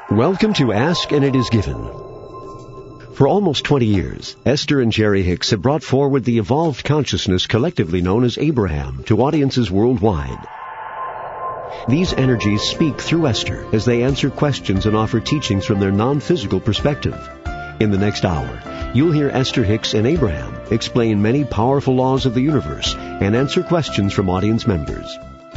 Welcome to Ask and It Is Given. For almost 20 years, Esther and Jerry Hicks have brought forward the evolved consciousness collectively known as Abraham to audiences worldwide. These energies speak through Esther as they answer questions and offer teachings from their non-physical perspective. In the next hour, you'll hear Esther Hicks and Abraham explain many powerful laws of the universe and answer questions from audience members.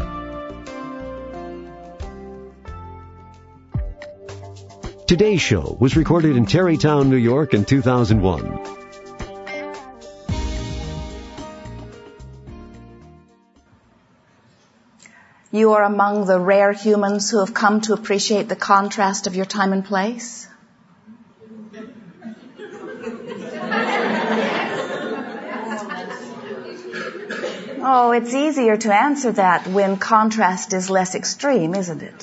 Today's show was recorded in Tarrytown, New York in 2001. You are among the rare humans who have come to appreciate the contrast of your time and place. Oh, it's easier to answer that when contrast is less extreme, isn't it?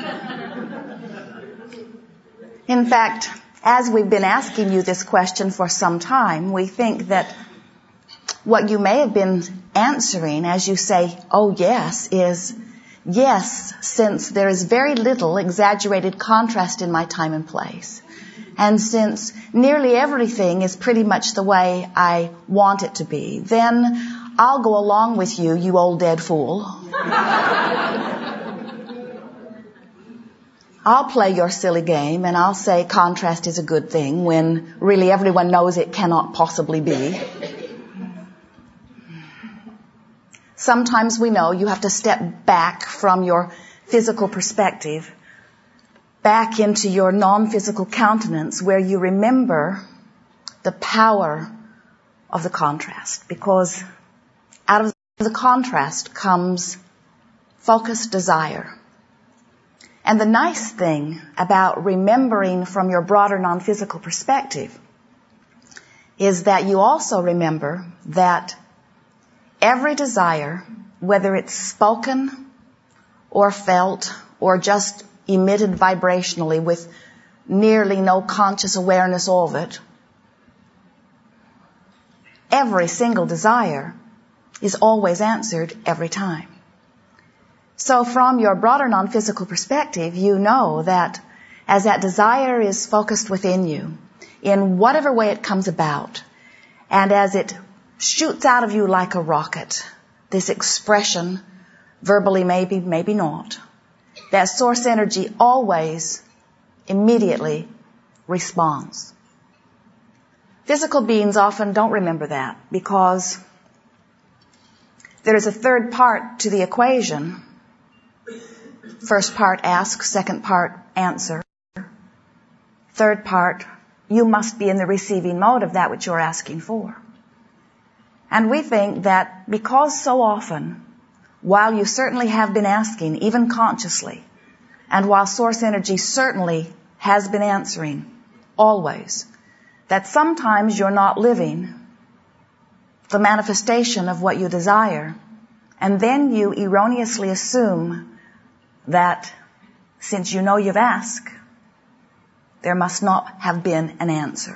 In fact, as we've been asking you this question for some time, we think that what you may have been answering as you say, oh yes, is yes, since there is very little exaggerated contrast in my time and place, and since nearly everything is pretty much the way I want it to be, then I'll go along with you, you old dead fool. I'll play your silly game and I'll say contrast is a good thing when really everyone knows it cannot possibly be. Sometimes we know you have to step back from your physical perspective, back into your non-physical countenance where you remember the power of the contrast, because out of the contrast comes focused desire. And the nice thing about remembering from your broader non-physical perspective is that you also remember that every desire, whether it's spoken or felt or just emitted vibrationally with nearly no conscious awareness of it, every single desire is always answered every time. So from your broader non-physical perspective, you know that as that desire is focused within you, in whatever way it comes about, and as it shoots out of you like a rocket, this expression, verbally maybe, maybe not, that source energy always, immediately responds. Physical beings often don't remember that because there is a third part to the equation. First part, ask. Second part, answer. Third part, you must be in the receiving mode of that which you're asking for. And we think that because so often, while you certainly have been asking, even consciously, and while source energy certainly has been answering, always, that sometimes you're not living the manifestation of what you desire, and then you erroneously assume that since you know you've asked, there must not have been an answer.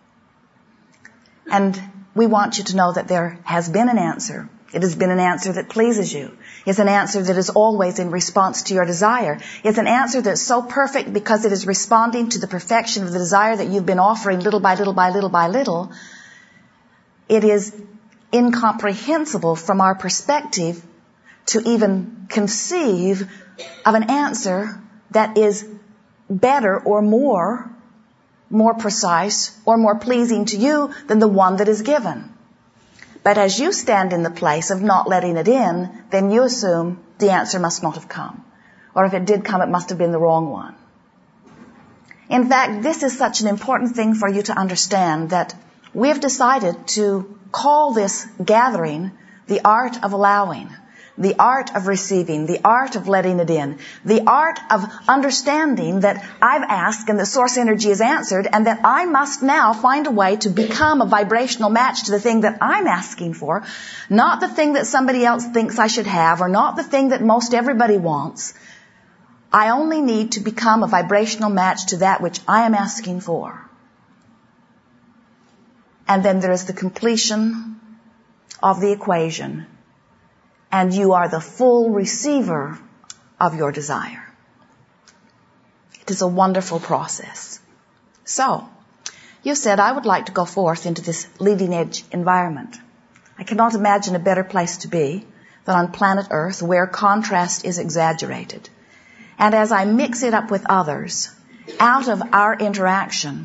And we want you to know that there has been an answer. It has been an answer that pleases you. It's an answer that is always in response to your desire. It's an answer that's so perfect because it is responding to the perfection of the desire that you've been offering little by little by little by little. It is incomprehensible from our perspective to even conceive of an answer that is better or more precise or more pleasing to you than the one that is given. But as you stand in the place of not letting it in, then you assume the answer must not have come. Or if it did come, it must have been the wrong one. In fact, this is such an important thing for you to understand that we have decided to call this gathering the art of allowing, the art of receiving, the art of letting it in, the art of understanding that I've asked and the source energy is answered, and that I must now find a way to become a vibrational match to the thing that I'm asking for, not the thing that somebody else thinks I should have, or not the thing that most everybody wants. I only need to become a vibrational match to that which I am asking for. And then there is the completion of the equation, and you are the full receiver of your desire. It is a wonderful process. So, you said, I would like to go forth into this leading edge environment. I cannot imagine a better place to be than on planet Earth, where contrast is exaggerated. And as I mix it up with others, out of our interaction,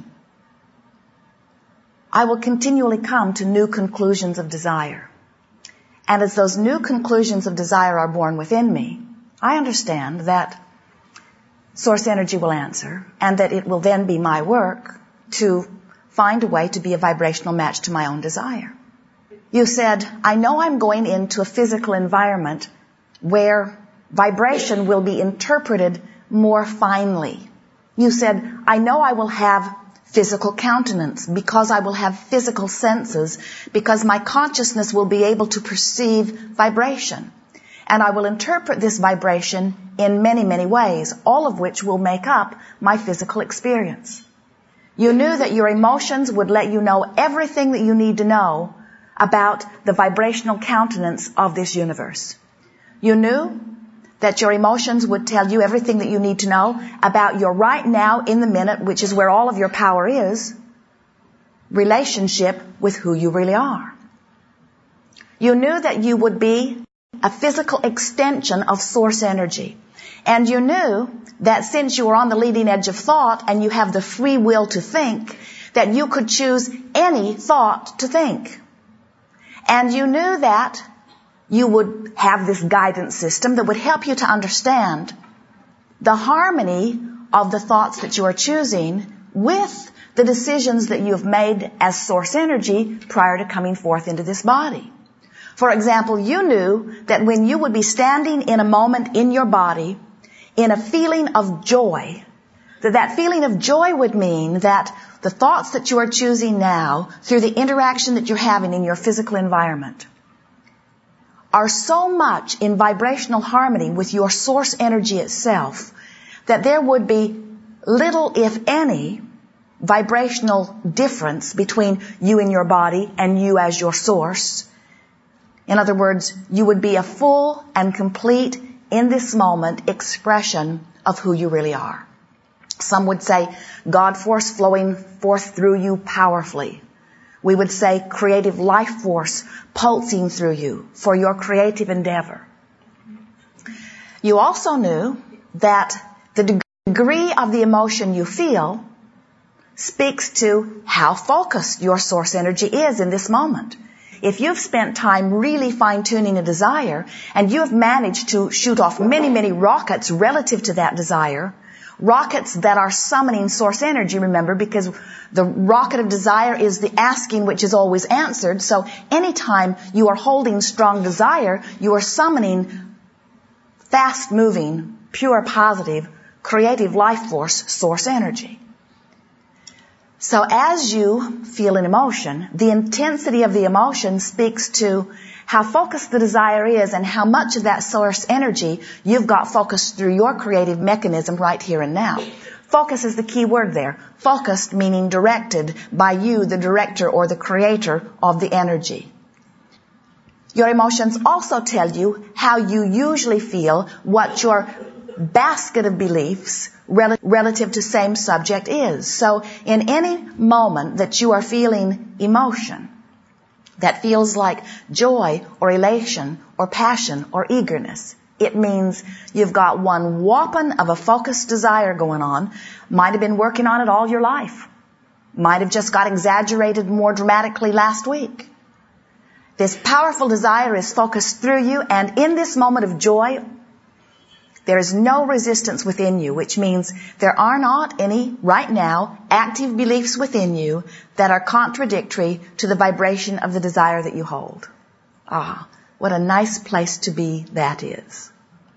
I will continually come to new conclusions of desire. And as those new conclusions of desire are born within me, I understand that source energy will answer, and that it will then be my work to find a way to be a vibrational match to my own desire. You said, I know I'm going into a physical environment where vibration will be interpreted more finely. You said, I know I will have physical countenance because I will have physical senses, because my consciousness will be able to perceive vibration. And I will interpret this vibration in many, many ways, all of which will make up my physical experience. You knew that your emotions would let you know everything that you need to know about the vibrational countenance of this universe. You knew that your emotions would tell you everything that you need to know about your right now in the minute, which is where all of your power is, relationship with who you really are. You knew that you would be a physical extension of source energy. And you knew that since you were on the leading edge of thought and you have the free will to think, that you could choose any thought to think. And you knew that you would have this guidance system that would help you to understand the harmony of the thoughts that you are choosing with the decisions that you have made as source energy prior to coming forth into this body. For example, you knew that when you would be standing in a moment in your body in a feeling of joy, that feeling of joy would mean that the thoughts that you are choosing now through the interaction that you're having in your physical environment are so much in vibrational harmony with your source energy itself that there would be little, if any, vibrational difference between you and your body and you as your source. In other words, you would be a full and complete, in this moment, expression of who you really are. Some would say God force flowing forth through you powerfully. We would say creative life force pulsing through you for your creative endeavor. You also knew that the degree of the emotion you feel speaks to how focused your source energy is in this moment. If you've spent time really fine-tuning a desire and you have managed to shoot off many, many rockets relative to that desire, rockets that are summoning source energy, remember, because the rocket of desire is the asking which is always answered. So anytime you are holding strong desire, you are summoning fast-moving, pure, positive, creative life force source energy. So as you feel an emotion, the intensity of the emotion speaks to how focused the desire is and how much of that source energy you've got focused through your creative mechanism right here and now. Focus is the key word there. Focused meaning directed by you, the director or the creator of the energy. Your emotions also tell you how you usually feel, what your basket of beliefs relative to same subject is. So in any moment that you are feeling emotion that feels like joy or elation or passion or eagerness, it means you've got one whopping of a focused desire going on. Might have been working on it all your life. Might have just got exaggerated more dramatically last week. This powerful desire is focused through you, and in this moment of joy, there is no resistance within you, which means there are not any, right now, active beliefs within you that are contradictory to the vibration of the desire that you hold. Ah, what a nice place to be that is.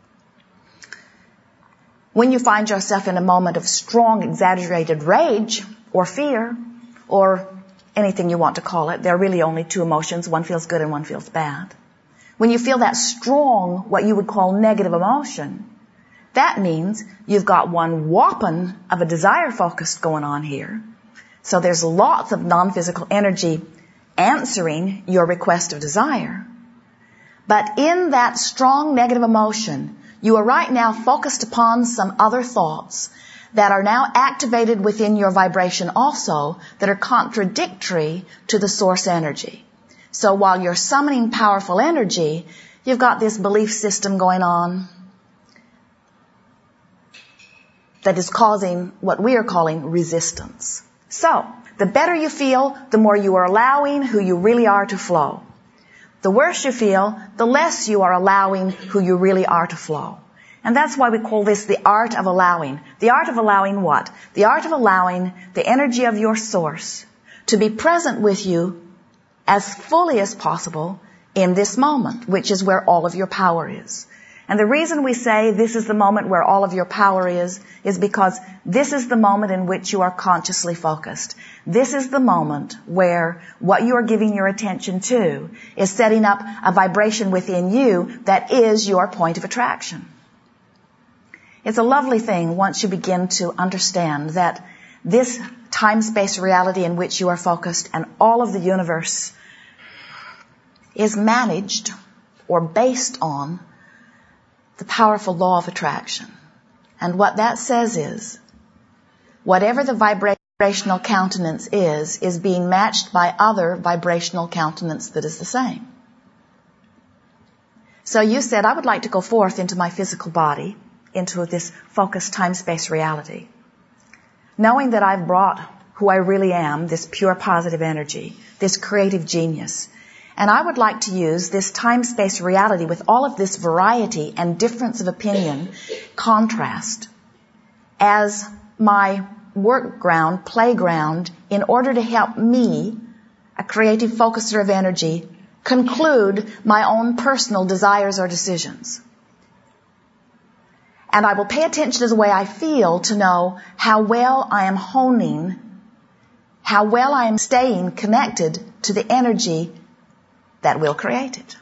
When you find yourself in a moment of strong, exaggerated rage or fear or anything you want to call it, there are really only two emotions. One feels good and one feels bad. When you feel that strong, what you would call negative emotion, that means you've got one whopping of a desire focus going on here. So there's lots of non-physical energy answering your request of desire. But in that strong negative emotion, you are right now focused upon some other thoughts that are now activated within your vibration also that are contradictory to the source energy. So while you're summoning powerful energy, you've got this belief system going on that is causing what we are calling resistance. So, the better you feel, the more you are allowing who you really are to flow. The worse you feel, the less you are allowing who you really are to flow. And that's why we call this the art of allowing. The art of allowing what? The art of allowing the energy of your source to be present with you as fully as possible in this moment, which is where all of your power is. And the reason we say this is the moment where all of your power is because this is the moment in which you are consciously focused. This is the moment where what you are giving your attention to is setting up a vibration within you that is your point of attraction. It's a lovely thing once you begin to understand that this time-space reality in which you are focused and all of the universe is managed or based on the powerful law of attraction. And what that says is, whatever the vibrational countenance is being matched by other vibrational countenance that is the same. So you said, I would like to go forth into my physical body, into this focused time-space reality, knowing that I've brought who I really am, this pure positive energy, this creative genius. And I would like to use this time-space reality with all of this variety and difference of opinion, contrast, as my work ground, playground, in order to help me, a creative focuser of energy, conclude my own personal desires or decisions. And I will pay attention to the way I feel to know how well I am honing, how well I am staying connected to the energy that will create it.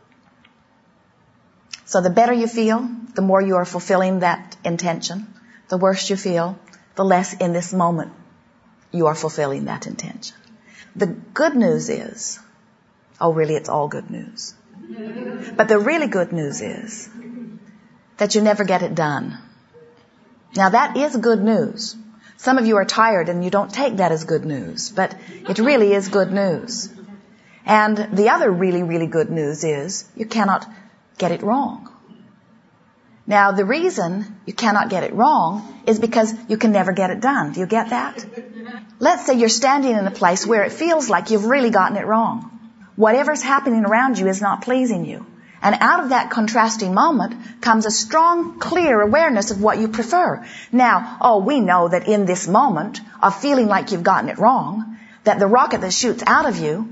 So the better you feel, the more you are fulfilling that intention. The worse you feel, the less in this moment you are fulfilling that intention. The good news is, really it's all good news. But the really good news is that you never get it done. Now that is good news. Some of you are tired and you don't take that as good news, but it really is good news. And the other really, really good news is you cannot get it wrong. Now, the reason you cannot get it wrong is because you can never get it done. Do you get that? Let's say you're standing in a place where it feels like you've really gotten it wrong. Whatever's happening around you is not pleasing you. And out of that contrasting moment comes a strong, clear awareness of what you prefer. Now, we know that in this moment of feeling like you've gotten it wrong, that the rocket that shoots out of you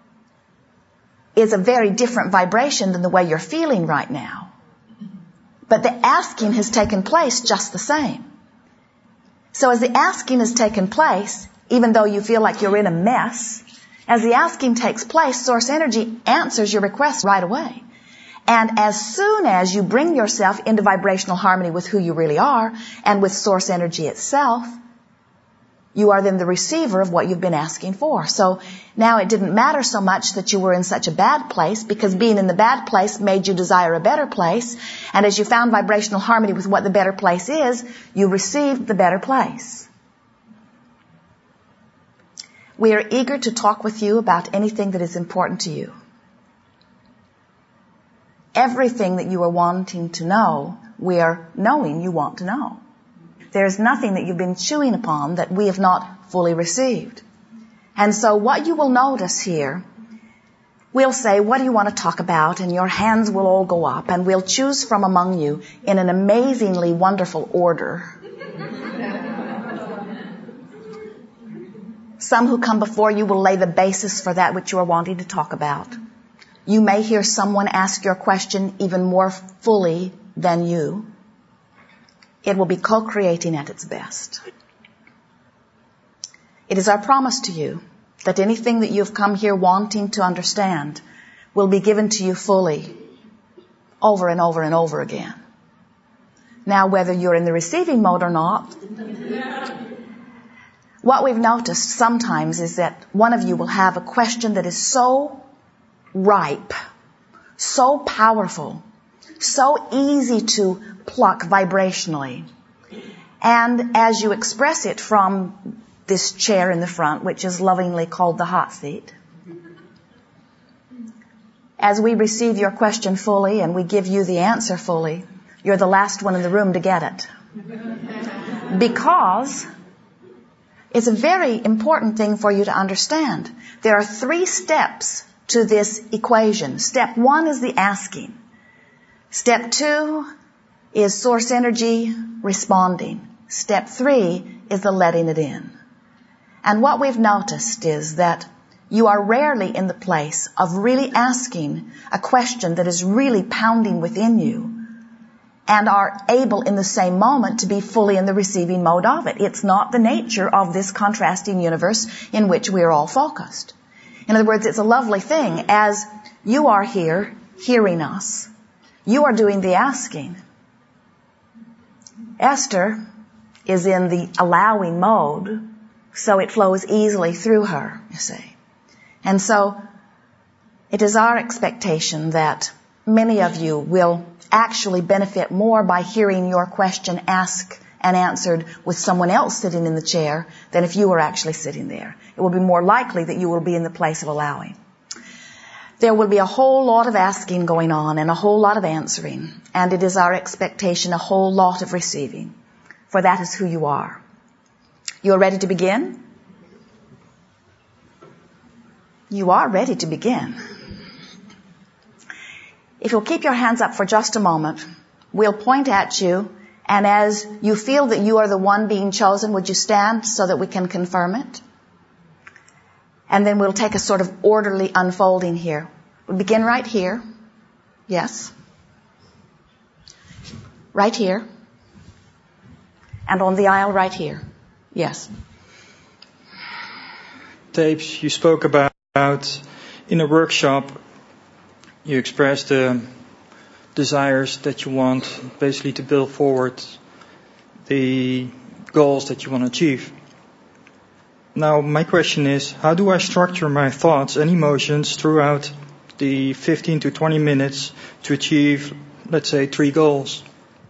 is a very different vibration than the way you're feeling right now. But the asking has taken place just the same. So as the asking has taken place, even though you feel like you're in a mess, as the asking takes place, source energy answers your request right away. And as soon as you bring yourself into vibrational harmony with who you really are and with source energy itself, you are then the receiver of what you've been asking for. So now it didn't matter so much that you were in such a bad place, because being in the bad place made you desire a better place. And as you found vibrational harmony with what the better place is, you received the better place. We are eager to talk with you about anything that is important to you. Everything that you are wanting to know, we are knowing you want to know. There is nothing that you've been chewing upon that we have not fully received. And so what you will notice here, we'll say, what do you want to talk about? And your hands will all go up, and we'll choose from among you in an amazingly wonderful order. Some who come before you will lay the basis for that which you are wanting to talk about. You may hear someone ask your question even more fully than you. It will be co-creating at its best. It is our promise to you that anything that you've come here wanting to understand will be given to you fully, over and over and over again. Now, whether you're in the receiving mode or not, what we've noticed sometimes is that one of you will have a question that is so ripe, so powerful, so easy to pluck vibrationally. And as you express it from this chair in the front, which is lovingly called the hot seat, as we receive your question fully and we give you the answer fully, you're the last one in the room to get it. Because it's a very important thing for you to understand. There are 3 steps to this equation. Step 1 is the asking. Step 2 is source energy responding. Step 3 is the letting it in. And what we've noticed is that you are rarely in the place of really asking a question that is really pounding within you and are able in the same moment to be fully in the receiving mode of it. It's not the nature of this contrasting universe in which we are all focused. In other words, it's a lovely thing. As you are here, hearing us, you are doing the asking. Esther is in the allowing mode, so it flows easily through her, you see. And so it is our expectation that many of you will actually benefit more by hearing your question asked and answered with someone else sitting in the chair than if you were actually sitting there. It will be more likely that you will be in the place of allowing. There will be a whole lot of asking going on and a whole lot of answering, and it is our expectation a whole lot of receiving, for that is who you are. You are ready to begin? You are ready to begin. If you'll keep your hands up for just a moment, we'll point at you, and as you feel that you are the one being chosen, would you stand so that we can confirm it? And then we'll take a sort of orderly unfolding here. We'll begin right here. Yes. Right here. And on the aisle right here. Yes. Tapes you spoke about in a workshop. You expressed the desires that you want basically to build forward the goals that you want to achieve. Now, my question is, how do I structure my thoughts and emotions throughout the 15 to 20 minutes to achieve, let's say, 3 goals?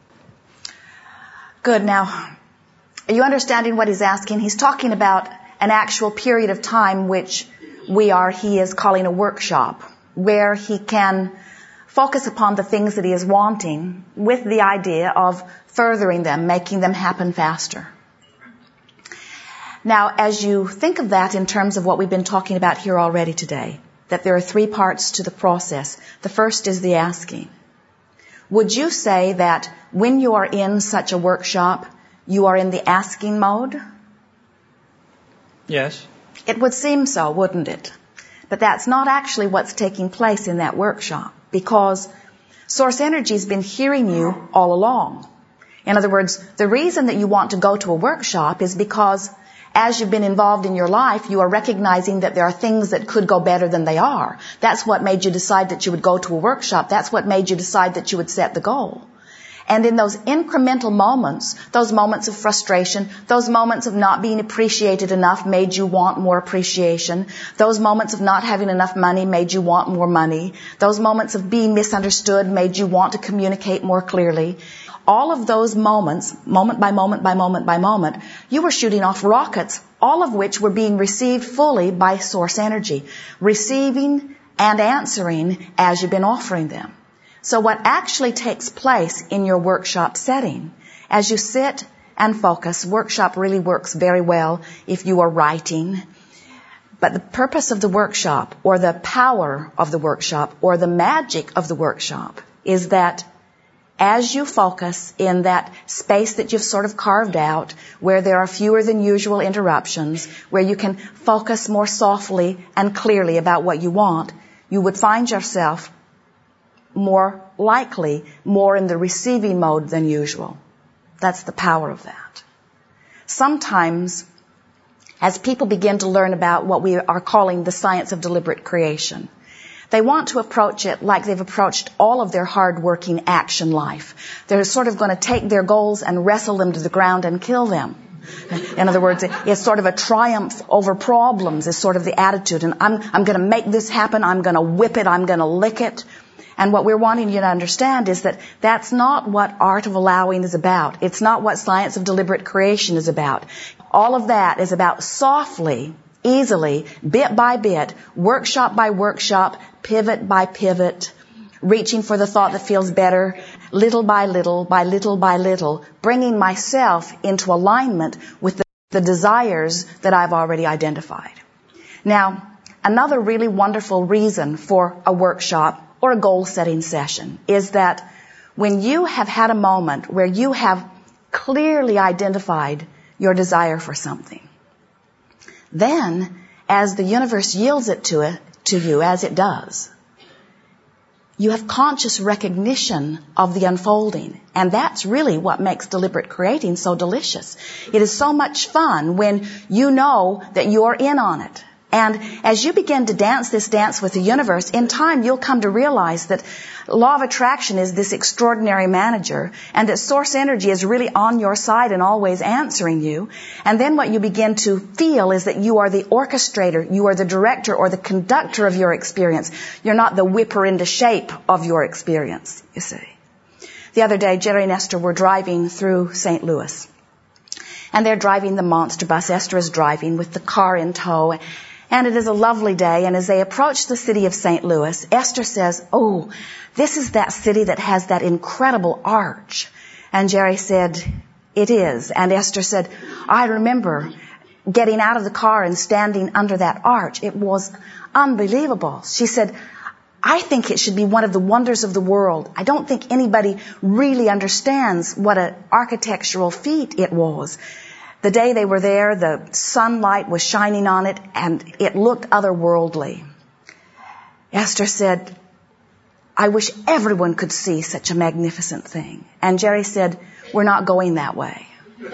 Good. Now, are you understanding what he's asking? He's talking about an actual period of time which he is calling a workshop, where he can focus upon the things that he is wanting with the idea of furthering them, making them happen faster. Now, as you think of that in terms of what we've been talking about here already today, that there are 3 parts to the process. The first is the asking. Would you say that when you are in such a workshop, you are in the asking mode? Yes. It would seem so, wouldn't it? But that's not actually what's taking place in that workshop, because Source Energy's been hearing you all along. In other words, the reason that you want to go to a workshop is because as you've been involved in your life, you are recognizing that there are things that could go better than they are. That's what made you decide that you would go to a workshop. That's what made you decide that you would set the goal. And in those incremental moments, those moments of frustration, those moments of not being appreciated enough made you want more appreciation. Those moments of not having enough money made you want more money. Those moments of being misunderstood made you want to communicate more clearly. All of those moments, moment by moment by moment by moment, you were shooting off rockets, all of which were being received fully by Source Energy, receiving and answering as you've been offering them. So what actually takes place in your workshop setting, as you sit and focus, workshop really works very well if you are writing. But the purpose of the workshop, or the power of the workshop, or the magic of the workshop is that as you focus in that space that you've sort of carved out, where there are fewer than usual interruptions, where you can focus more softly and clearly about what you want, you would find yourself more likely, more in the receiving mode than usual. That's the power of that. Sometimes, as people begin to learn about what we are calling the science of deliberate creation, they want to approach it like they've approached all of their hard-working action life. They're sort of going to take their goals and wrestle them to the ground and kill them. In other words, it's sort of a triumph over problems is sort of the attitude. And I'm going to make this happen. I'm going to whip it. I'm going to lick it. And what we're wanting you to understand is that that's not what art of allowing is about. It's not what science of deliberate creation is about. All of that is about softly, easily, bit by bit, workshop by workshop, pivot by pivot, reaching for the thought that feels better, little by little, by little by little, bringing myself into alignment with the desires that I've already identified. Now, another really wonderful reason for a workshop or a goal-setting session is that when you have had a moment where you have clearly identified your desire for something, then as the universe yields it to you, as it does, you have conscious recognition of the unfolding. And that's really what makes deliberate creating so delicious. It is so much fun when you know that you're in on it. And as you begin to dance this dance with the universe, in time you'll come to realize that law of attraction is this extraordinary manager, and that source energy is really on your side and always answering you. And then what you begin to feel is that you are the orchestrator, you are the director or the conductor of your experience. You're not the whipper into shape of your experience, you see. The other day, Jerry and Esther were driving through St. Louis. And they're driving the monster bus. Esther is driving with the car in tow. And it is a lovely day, and as they approach the city of St. Louis, Esther says, "Oh, this is that city that has that incredible arch." And Jerry said, "It is." And Esther said, "I remember getting out of the car and standing under that arch. It was unbelievable." She said, "I think it should be one of the wonders of the world. I don't think anybody really understands what an architectural feat it was." The day they were there, the sunlight was shining on it, and it looked otherworldly. Esther said, "I wish everyone could see such a magnificent thing." And Jerry said, "We're not going that way."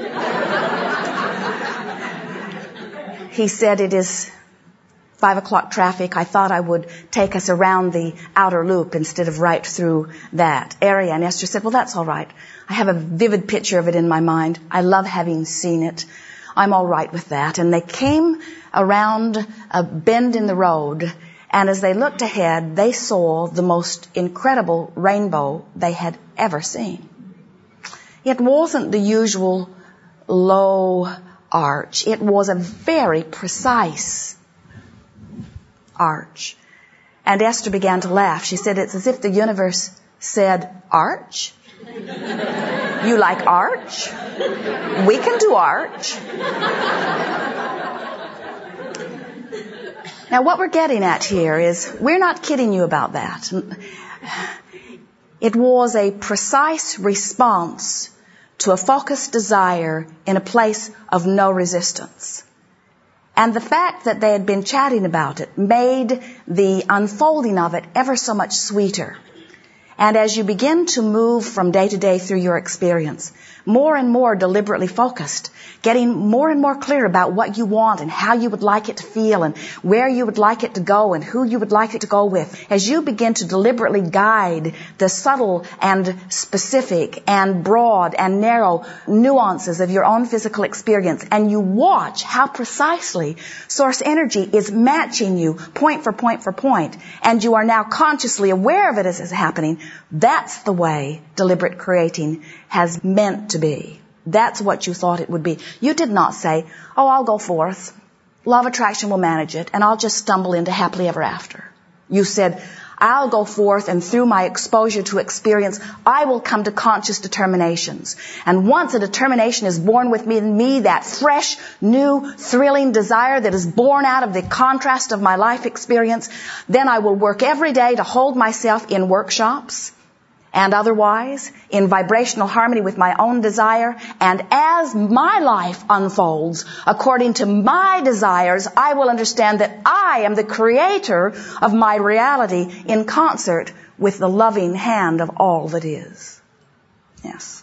He said, "It is 5 o'clock traffic. I thought I would take us around the outer loop instead of right through that area." And Esther said, "Well, that's all right. I have a vivid picture of it in my mind. I love having seen it. I'm all right with that." And they came around a bend in the road, and as they looked ahead, they saw the most incredible rainbow they had ever seen. It wasn't the usual low arch. It was a very precise arch. And Esther began to laugh. She said, "It's as if the universe said, 'Arch? You like arch? We can do arch.'" Now what we're getting at here is we're not kidding you about that. It was a precise response to a focused desire in a place of no resistance. And the fact that they had been chatting about it made the unfolding of it ever so much sweeter. And as you begin to move from day to day through your experience, more and more deliberately focused, getting more and more clear about what you want and how you would like it to feel and where you would like it to go and who you would like it to go with, as you begin to deliberately guide the subtle and specific and broad and narrow nuances of your own physical experience, and you watch how precisely source energy is matching you point for point for point, and you are now consciously aware of it as it's happening, that's the way deliberate creating has meant to be. That's what you thought it would be. You did not say, "Oh, I'll go forth. Law of attraction will manage it, and I'll just stumble into happily ever after." You said, "I'll go forth, and through my exposure to experience, I will come to conscious determinations. And once a determination is born within me, that fresh, new, thrilling desire that is born out of the contrast of my life experience, then I will work every day to hold myself in workshops and otherwise in vibrational harmony with my own desire. And as my life unfolds according to my desires, I will understand that I am the creator of my reality in concert with the loving hand of all that is." Yes.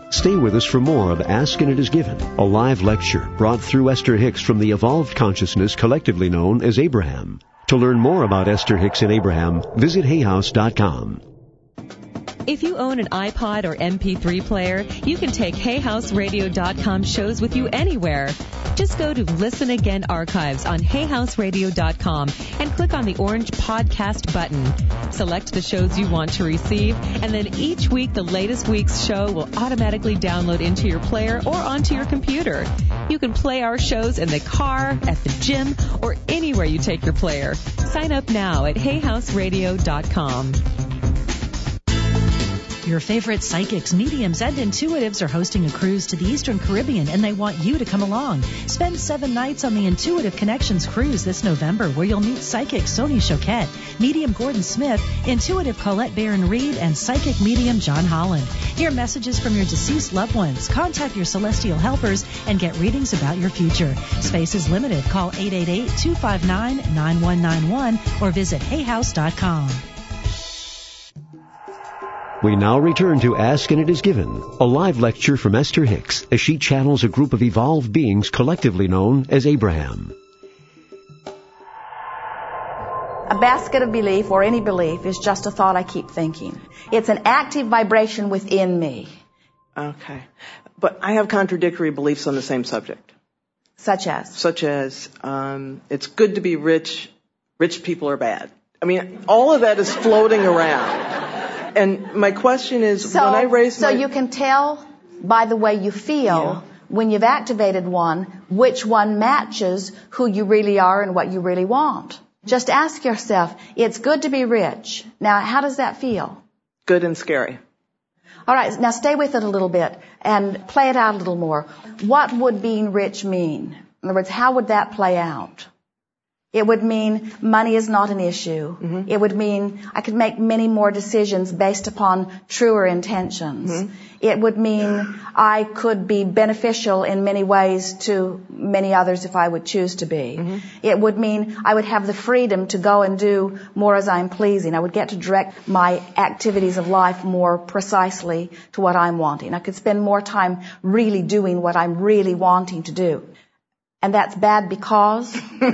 Stay with us for more of Ask and It Is Given, a live lecture brought through Esther Hicks from the evolved consciousness collectively known as Abraham. To learn more about Esther Hicks and Abraham, visit hayhouse.com. If you own an iPod or MP3 player, you can take HayHouseRadio.com shows with you anywhere. Just go to Listen Again Archives on HayHouseRadio.com and click on the orange podcast button. Select the shows you want to receive, and then each week the latest week's show will automatically download into your player or onto your computer. You can play our shows in the car, at the gym, or anywhere you take your player. Sign up now at HayHouseRadio.com. Your favorite psychics, mediums, and intuitives are hosting a cruise to the Eastern Caribbean, and they want you to come along. Spend 7 nights on the Intuitive Connections cruise this November, where you'll meet psychic Sonia Choquette, medium Gordon Smith, intuitive Colette Barron-Reed, and psychic medium John Holland. Hear messages from your deceased loved ones, contact your celestial helpers, and get readings about your future. Space is limited. Call 888-259-9191 or visit hayhouse.com. We now return to Ask and It Is Given, a live lecture from Esther Hicks as she channels a group of evolved beings collectively known as Abraham. A basket of belief, or any belief, is just a thought I keep thinking. It's an active vibration within me. Okay. But I have contradictory beliefs on the same subject. Such as? Such as, it's good to be rich, rich people are bad. I mean, all of that is floating around. And my question is, when I raise So you can tell by the way you feel, when you've activated one, which one matches who you really are and what you really want. Just ask yourself, it's good to be rich. Now, how does that feel? Good and scary. All right, now stay with it a little bit and play it out a little more. What would being rich mean? In other words, how would that play out? It would mean money is not an issue. Mm-hmm. It would mean I could make many more decisions based upon truer intentions. Mm-hmm. It would mean I could be beneficial in many ways to many others if I would choose to be. Mm-hmm. It would mean I would have the freedom to go and do more as I'm pleasing. I would get to direct my activities of life more precisely to what I'm wanting. I could spend more time really doing what I'm really wanting to do. And that's bad because?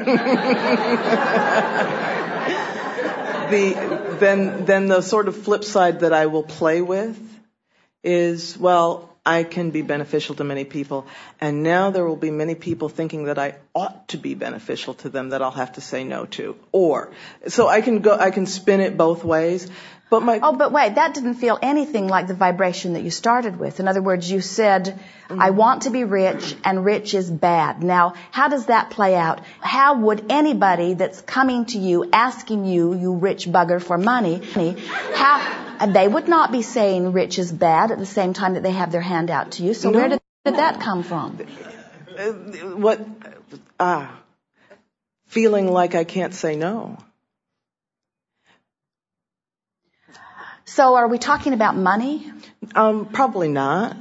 Then the sort of flip side that I will play with is, well, I can be beneficial to many people, and now there will be many people thinking that I ought to be beneficial to them that I'll have to say no to. So I can spin it both ways. But wait, that didn't feel anything like the vibration that you started with. In other words, you said, I want to be rich, and rich is bad. Now, how does that play out? How would anybody that's coming to you, asking you, you rich bugger, for money, they would not be saying rich is bad at the same time that they have their hand out to you. So where did that come from? Feeling like I can't say no. So are we talking about money? Probably not.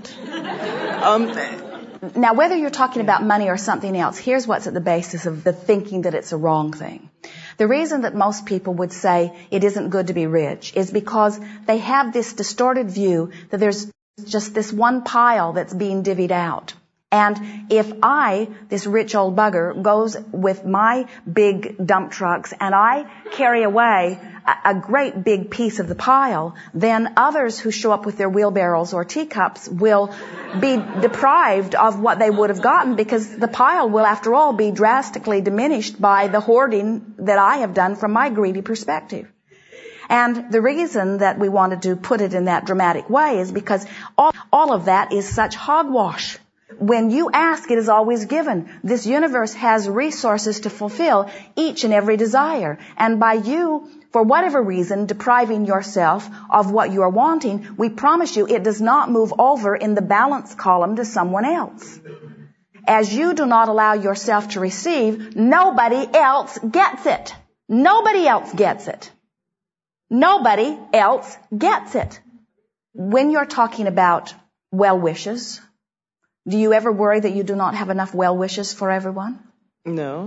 Now, whether you're talking about money or something else, here's what's at the basis of the thinking that it's a wrong thing. The reason that most people would say it isn't good to be rich is because they have this distorted view that there's just this one pile that's being divvied out. And if I, this rich old bugger, goes with my big dump trucks and I carry away a great big piece of the pile, then others who show up with their wheelbarrows or teacups will be deprived of what they would have gotten, because the pile will, after all, be drastically diminished by the hoarding that I have done from my greedy perspective. And the reason that we wanted to put it in that dramatic way is because all of that is such hogwash. When you ask, it is always given. This universe has resources to fulfill each and every desire. And by you, for whatever reason, depriving yourself of what you are wanting, we promise you it does not move over in the balance column to someone else. As you do not allow yourself to receive, nobody else gets it. Nobody else gets it. Nobody else gets it. When you're talking about well wishes, do you ever worry that you do not have enough well wishes for everyone? No.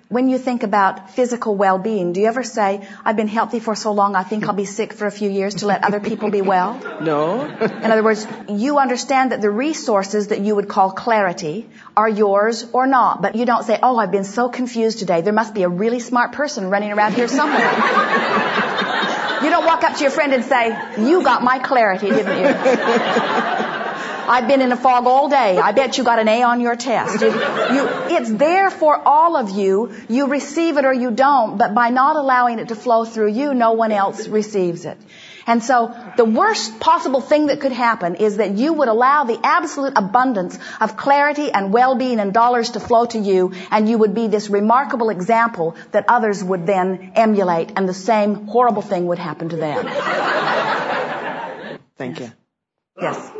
when you think about physical well-being, do you ever say, I've been healthy for so long, I think I'll be sick for a few years to let other people be well? No. In other words, you understand that the resources that you would call clarity are yours or not. But you don't say, oh, I've been so confused today. There must be a really smart person running around here somewhere. You don't walk up to your friend and say, you got my clarity, didn't you? I've been in a fog all day. I bet you got an A on your test. It's there for all of you. You receive it or you don't, but by not allowing it to flow through you, no one else receives it. And so the worst possible thing that could happen is that you would allow the absolute abundance of clarity and well-being and dollars to flow to you, and you would be this remarkable example that others would then emulate, and the same horrible thing would happen to them. Thank you. Yes.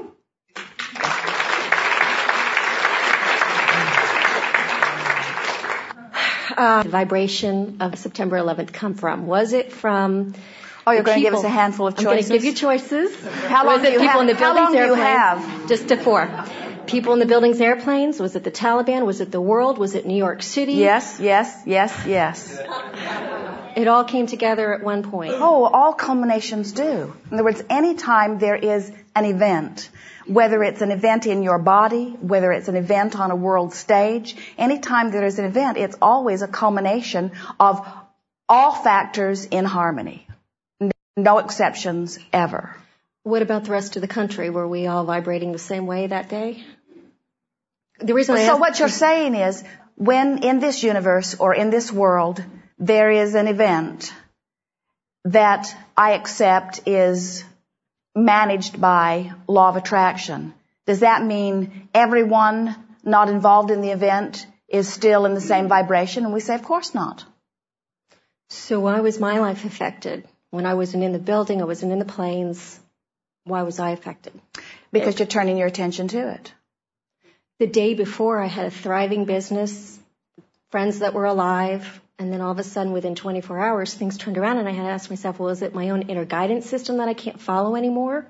The vibration of September 11th come from? Was it from... Oh, you're going to give us a handful of choices? I'm going to give you choices. How long do you have? How long do you have? Just to 4. People in the buildings, airplanes. Was it the Taliban? Was it the world? Was it New York City? Yes, yes, yes, yes. It all came together at one point. Oh, all culminations do. In other words, any time there is an event, whether it's an event in your body, whether it's an event on a world stage, any time there is an event, it's always a culmination of all factors in harmony. No exceptions ever. What about the rest of the country? Were we all vibrating the same way that day? The reason So what you're saying is, when in this universe or in this world there is an event that I accept is managed by law of attraction, does that mean everyone not involved in the event is still in the same vibration? And we say, of course not. So why was my life affected? When I wasn't in the building, I wasn't in the planes, why was I affected? Because you're turning your attention to it. The day before, I had a thriving business, friends that were alive, and then all of a sudden, within 24 hours, things turned around, and I had to ask myself, well, is it my own inner guidance system that I can't follow anymore?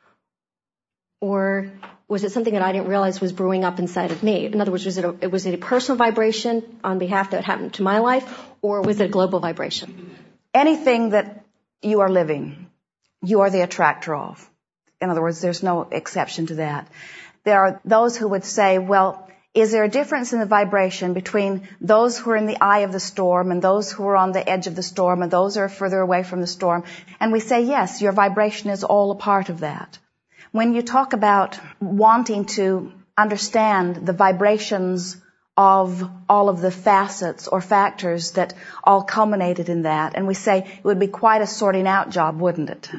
Or was it something that I didn't realize was brewing up inside of me? In other words, was it a personal vibration on behalf that happened to my life, or was it a global vibration? Anything that you are living, you are the attractor of. In other words, there's no exception to that. There are those who would say, well, is there a difference in the vibration between those who are in the eye of the storm and those who are on the edge of the storm and those who are further away from the storm? And we say, yes, your vibration is all a part of that. When you talk about wanting to understand the vibrations of all of the facets or factors that all culminated in that, and we say it would be quite a sorting out job, wouldn't it?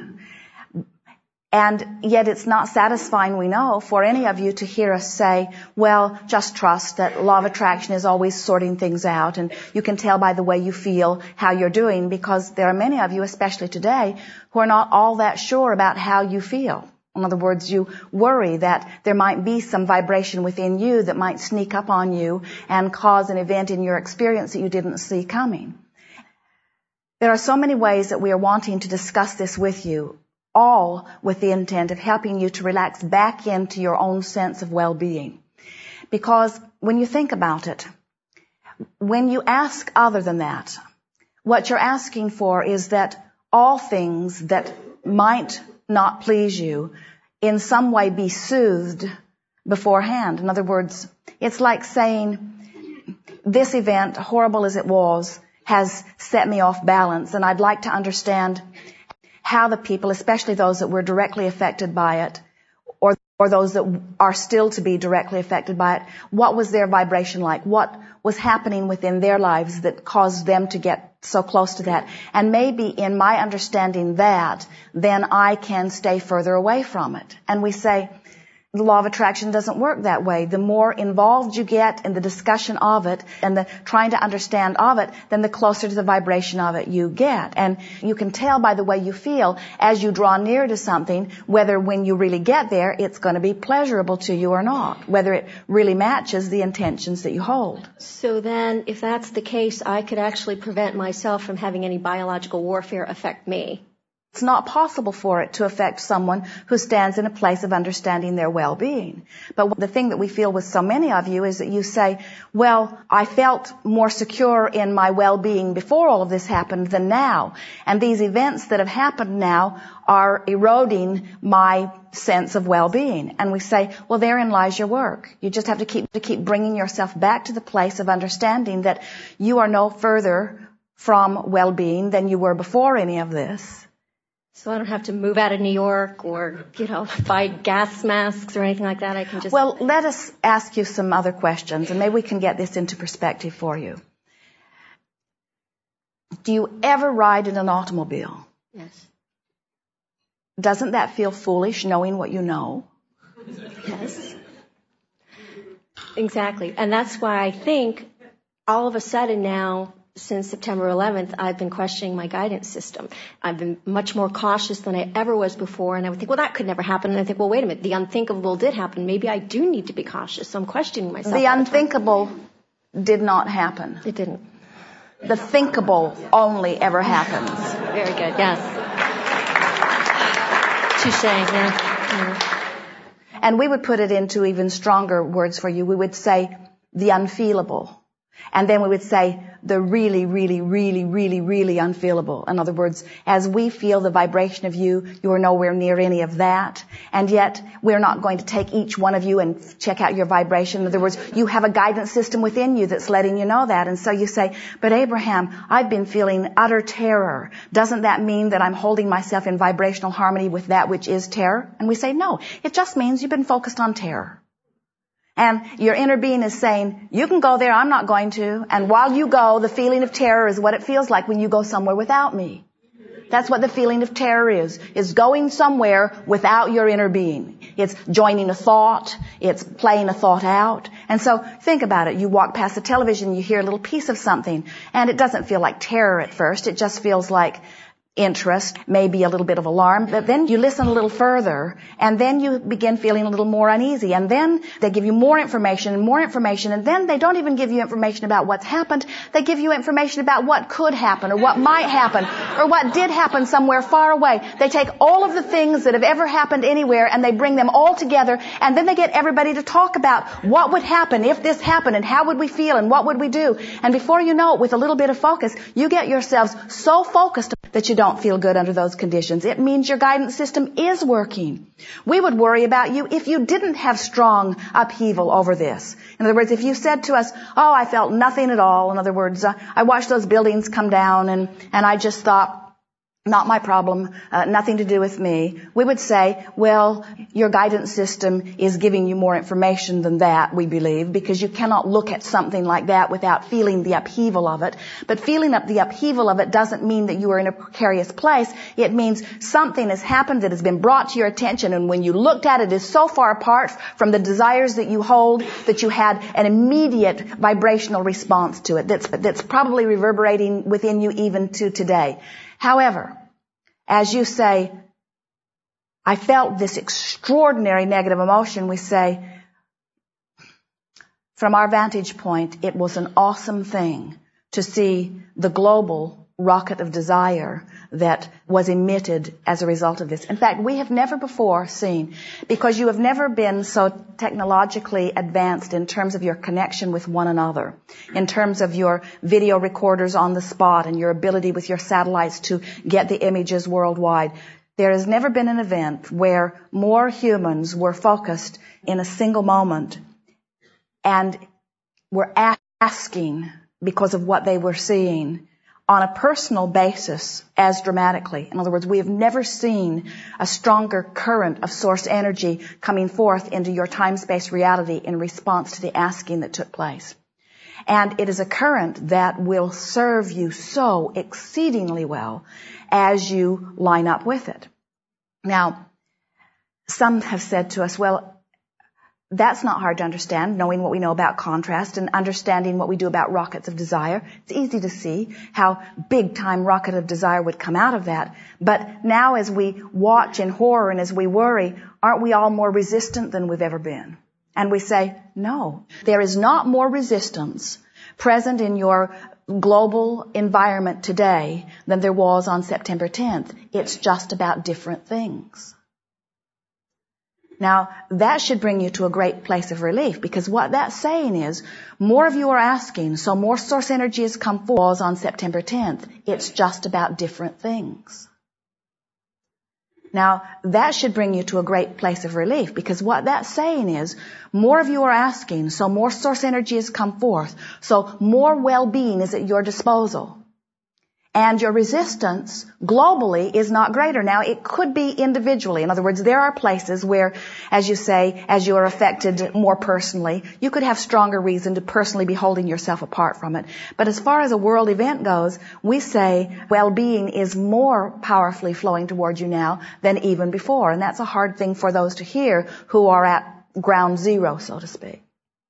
And yet it's not satisfying, we know, for any of you to hear us say, well, just trust that law of attraction is always sorting things out, and you can tell by the way you feel how you're doing, because there are many of you, especially today, who are not all that sure about how you feel. In other words, you worry that there might be some vibration within you that might sneak up on you and cause an event in your experience that you didn't see coming. There are so many ways that we are wanting to discuss this with you, all with the intent of helping you to relax back into your own sense of well-being. Because when you think about it, when you ask other than that, what you're asking for is that all things that might not please you in some way be soothed beforehand. In other words, it's like saying, this event, horrible as it was, has set me off balance, and I'd like to understand how the people, especially those that were directly affected by it, or those that are still to be directly affected by it, what was their vibration like? What was happening within their lives that caused them to get so close to that? And maybe in my understanding that, then I can stay further away from it. And we say, the law of attraction doesn't work that way. The more involved you get in the discussion of it and the trying to understand of it, then the closer to the vibration of it you get. And you can tell by the way you feel as you draw near to something, whether when you really get there, it's going to be pleasurable to you or not, whether it really matches the intentions that you hold. So then, if that's the case, I could actually prevent myself from having any biological warfare affect me. It's not possible for it to affect someone who stands in a place of understanding their well-being. But the thing that we feel with so many of you is that you say, well, I felt more secure in my well-being before all of this happened than now. And these events that have happened now are eroding my sense of well-being. And we say, well, therein lies your work. You just have to keep bringing yourself back to the place of understanding that you are no further from well-being than you were before any of this. So I don't have to move out of New York or, buy gas masks or anything like that. I can just... Well, let us ask you some other questions, and maybe we can get this into perspective for you. Do you ever ride in an automobile? Yes. Doesn't that feel foolish, knowing what you know? Yes. Exactly. And that's why I think all of a sudden now, since September 11th, I've been questioning my guidance system. I've been much more cautious than I ever was before, and I would think, well, that could never happen. And I think, well, wait a minute, the unthinkable did happen. Maybe I do need to be cautious. So I'm questioning myself. The unthinkable did not happen. It didn't. The thinkable only ever happens. Very good, yes. Touche, yeah. And we would put it into even stronger words for you. We would say the unfeelable. And then we would say the really, really, really, really, really unfeelable. In other words, as we feel the vibration of you, you are nowhere near any of that. And yet, we're not going to take each one of you and check out your vibration. In other words, you have a guidance system within you that's letting you know that. And so you say, but Abraham, I've been feeling utter terror. Doesn't that mean that I'm holding myself in vibrational harmony with that which is terror? And we say, no, it just means you've been focused on terror. And your inner being is saying, you can go there, I'm not going to. And while you go, the feeling of terror is what it feels like when you go somewhere without me. That's what the feeling of terror is going somewhere without your inner being. It's joining a thought, it's playing a thought out. And so think about it. You walk past the television, you hear a little piece of something, and it doesn't feel like terror at first. It just feels like interest, maybe a little bit of alarm, but then you listen a little further, and then you begin feeling a little more uneasy, and then they give you more information, and then they don't even give you information about what's happened, they give you information about what could happen, or what might happen, or what did happen somewhere far away. They take all of the things that have ever happened anywhere, and they bring them all together, and then they get everybody to talk about what would happen if this happened, and how would we feel, and what would we do. And before you know it, with a little bit of focus, you get yourselves so focused that you don't feel good under those conditions. It means your guidance system is working. We would worry about you if you didn't have strong upheaval over this. In other words, if you said to us, oh, I felt nothing at all. In other words, I watched those buildings come down and I just thought, not my problem, nothing to do with me. We would say, well, your guidance system is giving you more information than that, we believe, because you cannot look at something like that without feeling the upheaval of it. But feeling up the upheaval of it doesn't mean that you are in a precarious place. It means something has happened that has been brought to your attention, and when you looked at it, is so far apart from the desires that you hold that you had an immediate vibrational response to it that's probably reverberating within you even to today. However, as you say, I felt this extraordinary negative emotion, we say, from our vantage point, it was an awesome thing to see the global rocket of desire that was emitted as a result of this. In fact, we have never before seen, because you have never been so technologically advanced in terms of your connection with one another, in terms of your video recorders on the spot and your ability with your satellites to get the images worldwide. There has never been an event where more humans were focused in a single moment and were asking, because of what they were seeing, on a personal basis as dramatically. In other words, we have never seen a stronger current of source energy coming forth into your time-space reality in response to the asking that took place. And it is a current that will serve you so exceedingly well as you line up with it. Now, some have said to us, well, that's not hard to understand, knowing what we know about contrast and understanding what we do about rockets of desire. It's easy to see how big-time rocket of desire would come out of that. But now as we watch in horror and as we worry, aren't we all more resistant than we've ever been? And we say, no, there is not more resistance present in your global environment today than there was on September 10th. It's just about different things. Now, that should bring you to a great place of relief, because what that's saying is more of you are asking, so more source energy has come forth on September 10th. It's just about different things. Now, that should bring you to a great place of relief, because what that's saying is more of you are asking, so more source energy has come forth, so more well-being is at your disposal. And your resistance globally is not greater. Now, it could be individually. In other words, there are places where, as you say, as you are affected more personally, you could have stronger reason to personally be holding yourself apart from it. But as far as a world event goes, we say well-being is more powerfully flowing toward you now than even before. And that's a hard thing for those to hear who are at ground zero, so to speak.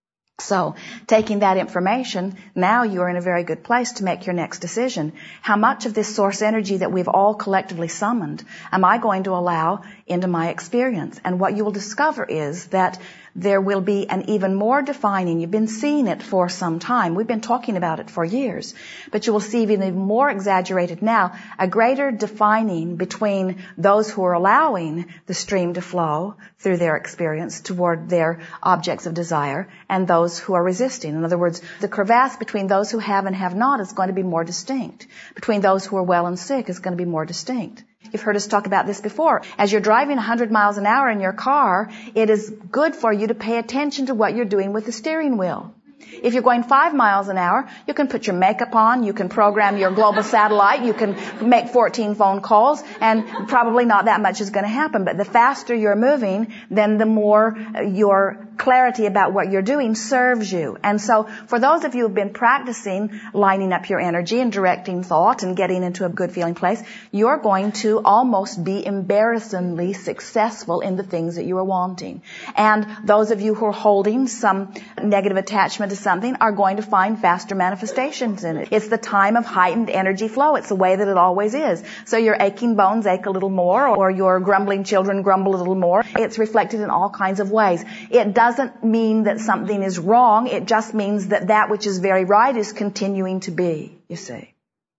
So, taking that information, now you're in a very good place to make your next decision. How much of this source energy that we've all collectively summoned am I going to allow into my experience? And what you will discover is that there will be an even more defining, you've been seeing it for some time, we've been talking about it for years, but you will see even more exaggerated now, a greater defining between those who are allowing the stream to flow through their experience toward their objects of desire and those who are resisting. In other words, the crevasse between those who have and have not is going to be more distinct. Between those who are well and sick is going to be more distinct. You've heard us talk about this before. As you're driving 100 miles an hour in your car, it is good for you to pay attention to what you're doing with the steering wheel. If you're going 5 miles an hour, you can put your makeup on, you can program your global satellite, you can make 14 phone calls, and probably not that much is going to happen. But the faster you're moving, then the more your clarity about what you're doing serves you. And so for those of you who've been practicing lining up your energy and directing thought and getting into a good feeling place, you're going to almost be embarrassingly successful in the things that you are wanting. And those of you who are holding some negative attachment to something are going to find faster manifestations in it. It's the time of heightened energy flow. It's the way that it always is. So your aching bones ache a little more, or your grumbling children grumble a little more. It's reflected in all kinds of ways. It doesn't mean that something is wrong. It just means that that which is very right is continuing to be, you see.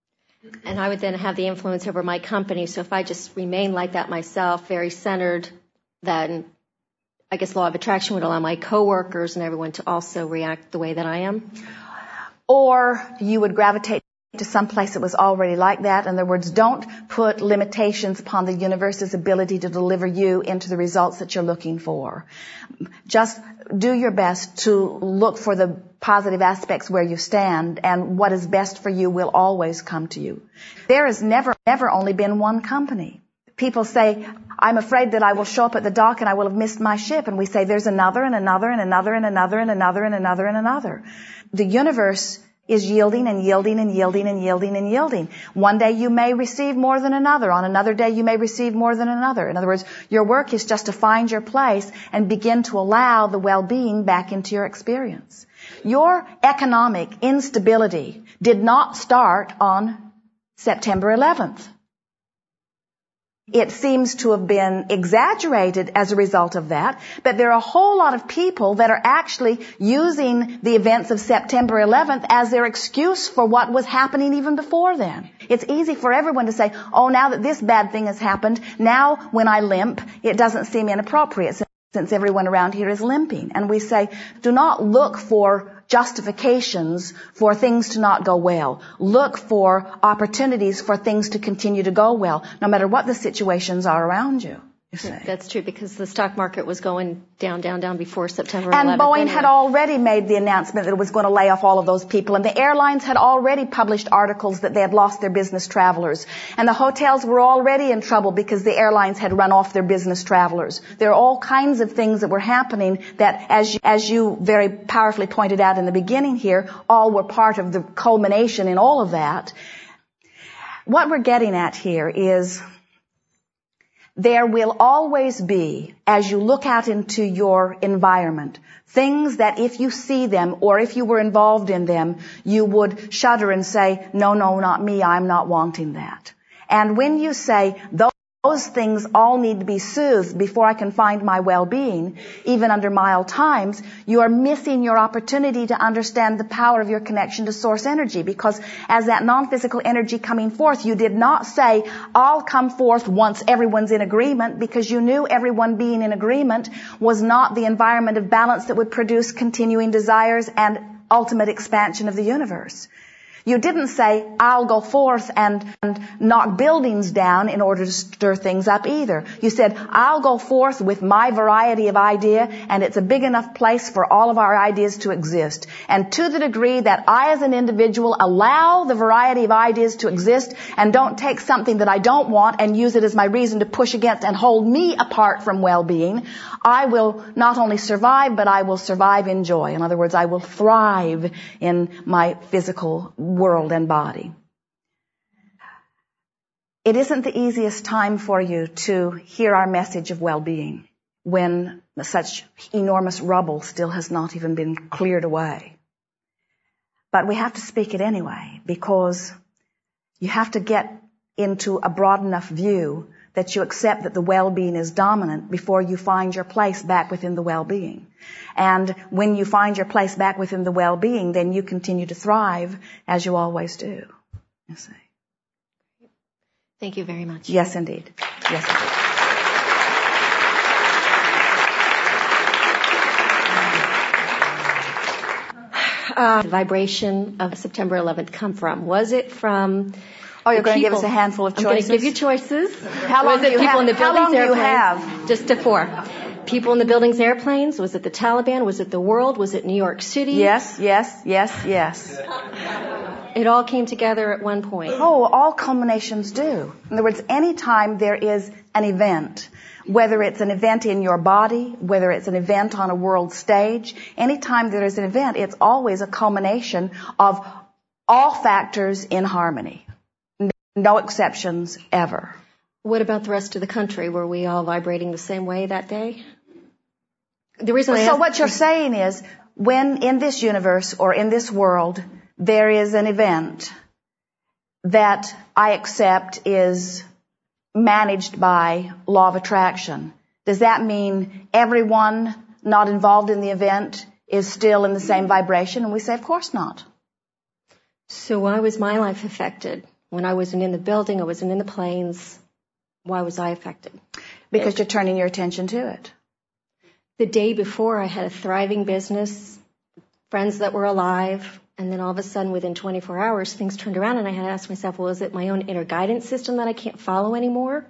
And I would then have the influence over my company. So if I just remain like that myself, very centered, then I guess law of attraction would allow my coworkers and everyone to also react the way that I am. Or you would gravitate to some place that was already like that. In other words, don't put limitations upon the universe's ability to deliver you into the results that you're looking for. Just do your best to look for the positive aspects where you stand, and what is best for you will always come to you. There has never only been one company. People say, I'm afraid that I will show up at the dock and I will have missed my ship. And we say, there's another and another and another and another and another and another and another. The universe is yielding and yielding and yielding and yielding and yielding. One day you may receive more than another. On another day you may receive more than another. In other words, your work is just to find your place and begin to allow the well-being back into your experience. Your economic instability did not start on September 11th. It seems to have been exaggerated as a result of that, but there are a whole lot of people that are actually using the events of September 11th as their excuse for what was happening even before then. It's easy for everyone to say, oh, now that this bad thing has happened, now when I limp, it doesn't seem inappropriate since everyone around here is limping. And we say, do not look for justifications for things to not go well. Look for opportunities for things to continue to go well, no matter what the situations are around you. That's true, because the stock market was going down before September 11th. And Boeing had already made the announcement that it was going to lay off all of those people. And the airlines had already published articles that they had lost their business travelers. And the hotels were already in trouble because the airlines had run off their business travelers. There are all kinds of things that were happening that, as you very powerfully pointed out in the beginning here, all were part of the culmination in all of that. What we're getting at here is, there will always be, as you look out into your environment, things that if you see them or if you were involved in them, you would shudder and say, no, not me, I'm not wanting that. And when you say, those those things all need to be soothed before I can find my well-being, even under mild times, you are missing your opportunity to understand the power of your connection to source energy. Because as that non-physical energy coming forth, you did not say, I'll come forth once everyone's in agreement, because you knew everyone being in agreement was not the environment of balance that would produce continuing desires and ultimate expansion of the universe. You didn't say, I'll go forth and knock buildings down in order to stir things up either. You said, I'll go forth with my variety of idea, and it's a big enough place for all of our ideas to exist. And to the degree that I as an individual allow the variety of ideas to exist and don't take something that I don't want and use it as my reason to push against and hold me apart from well-being, I will not only survive, but I will survive in joy. In other words, I will thrive in my physical world and body. It isn't the easiest time for you to hear our message of well-being when such enormous rubble still has not even been cleared away. But we have to speak it anyway, because you have to get into a broad enough view that you accept that the well-being is dominant before you find your place back within the well-being. And when you find your place back within the well-being, then you continue to thrive as you always do. You see. Thank you very much. Yes, indeed. Yes, indeed. The vibration of September 11th come from? Was it from... Oh, you're going to give us a handful of choices? I'm going to give you choices. How long do you have? How long do you have? Just to 4. People in the buildings, airplanes. Was it the Taliban? Was it the world? Was it New York City? Yes, yes, yes, yes. It all came together at one point. Oh, all culminations do. In other words, any time there is an event, whether it's an event in your body, whether it's an event on a world stage, any time there is an event, it's always a culmination of all factors in harmony. No exceptions ever. What about the rest of the country? Were we all vibrating the same way that day? The reason So what you're saying is, when in this universe or in this world there is an event that I accept is managed by law of attraction, does that mean everyone not involved in the event is still in the same vibration? And we say, of course not. So why was my life affected? When I wasn't in the building, I wasn't in the planes, why was I affected? Because you're turning your attention to it. The day before, I had a thriving business, friends that were alive, and then all of a sudden, within 24 hours, things turned around, and I had to ask myself, well, is it my own inner guidance system that I can't follow anymore?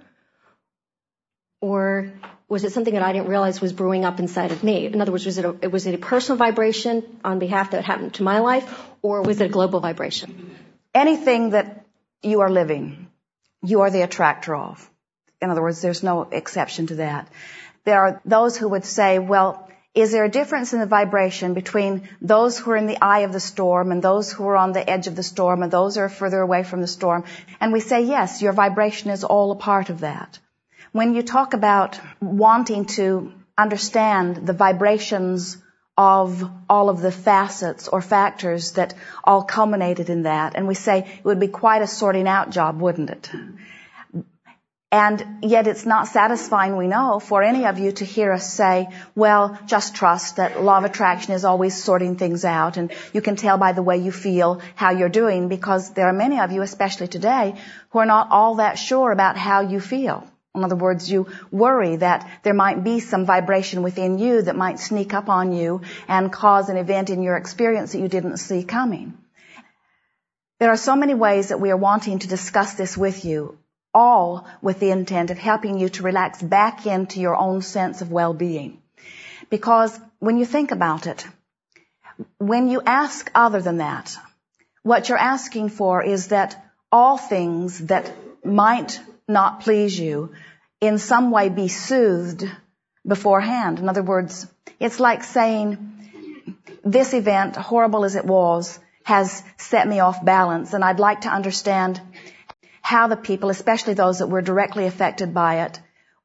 Or was it something that I didn't realize was brewing up inside of me? In other words, was it a personal vibration on behalf that happened to my life, or was it a global vibration? Anything that you are living, you are the attractor of. In other words, there's no exception to that. There are those who would say, well, is there a difference in the vibration between those who are in the eye of the storm and those who are on the edge of the storm and those who are further away from the storm? And we say, yes, your vibration is all a part of that. When you talk about wanting to understand the vibrations of all of the facets or factors that all culminated in that, and we say it would be quite a sorting out job, wouldn't it? And yet it's not satisfying, we know, for any of you to hear us say, well, just trust that law of attraction is always sorting things out, and you can tell by the way you feel how you're doing, because there are many of you, especially today, who are not all that sure about how you feel. In other words, you worry that there might be some vibration within you that might sneak up on you and cause an event in your experience that you didn't see coming. There are so many ways that we are wanting to discuss this with you, all with the intent of helping you to relax back into your own sense of well-being. Because when you think about it, when you ask other than that, what you're asking for is that all things that might not please you in some way be soothed beforehand. In other words, it's like saying, this event, horrible as it was, has set me off balance, and I'd like to understand how the people, especially those that were directly affected by it, or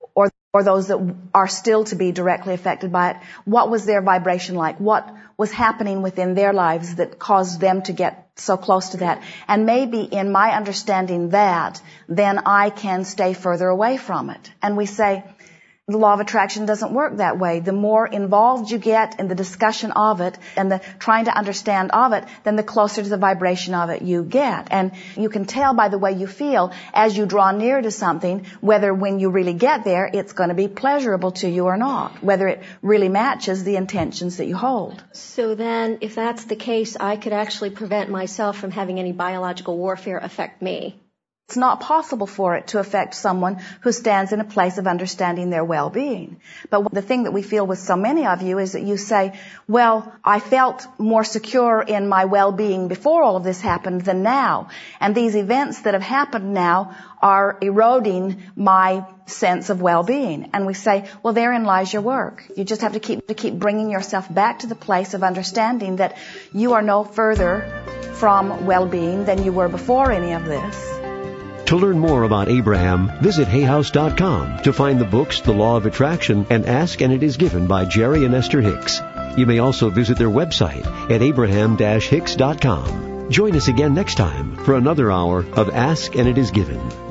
or those that are still to be directly affected by it, what was their vibration like? What was happening within their lives that caused them to get so close to that? And maybe in my understanding that, then I can stay further away from it. And we say, the law of attraction doesn't work that way. The more involved you get in the discussion of it and the trying to understand of it, then the closer to the vibration of it you get. And you can tell by the way you feel as you draw near to something, whether when you really get there, it's going to be pleasurable to you or not, whether it really matches the intentions that you hold. So then, if that's the case, I could actually prevent myself from having any biological warfare affect me. It's not possible for it to affect someone who stands in a place of understanding their well-being. But the thing that we feel with so many of you is that you say, well, I felt more secure in my well-being before all of this happened than now. And these events that have happened now are eroding my sense of well-being. And we say, well, therein lies your work. You just have to keep bringing yourself back to the place of understanding that you are no further from well-being than you were before any of this. To learn more about Abraham, visit hayhouse.com to find the books The Law of Attraction and Ask and It Is Given by Jerry and Esther Hicks. You may also visit their website at abraham-hicks.com. Join us again next time for another hour of Ask and It Is Given.